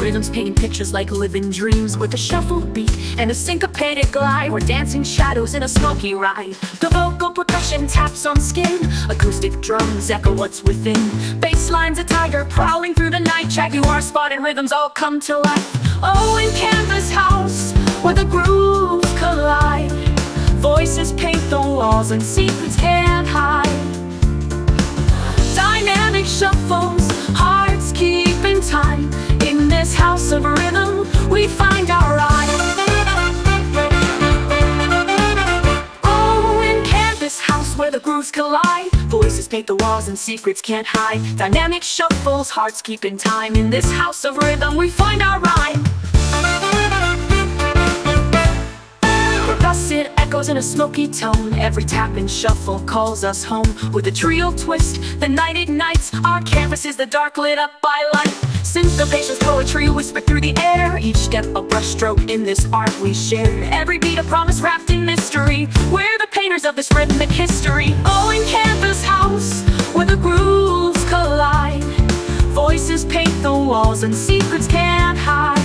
Rhythms painting pictures like living dreams, with a shuffled beat and a syncopated glide. We're dancing shadows in a smoky ride. The vocal percussion taps on skin, acoustic drums echo what's within. Bass lines a tiger prowling through the night. Jaguar spot and rhythms all come to life. Oh, in Canvas House, where the grooves collide, voices paint the walls and secrets can't hide. Dynamic shuffles, hearts keep in time. In this house of rhythm, we find our rhyme. Oh, in Canvas House, where the grooves collide, voices paint the walls and secrets can't hide. Dynamic shuffles, hearts keep in time. In this house of rhythm, we find our rhyme. Percussive echoes in a smoky tone, every tap and shuffle calls us home. With a trio twist, the night ignites. Our canvas is the dark lit up by light. Syncopation's poetry whispered through the air, each step a brushstroke in this art we share. Every beat a promise wrapped in mystery. We're the painters of this rhythmic history. Oh, in Canvas House, where the grooves collide, voices paint the walls and secrets can't hide.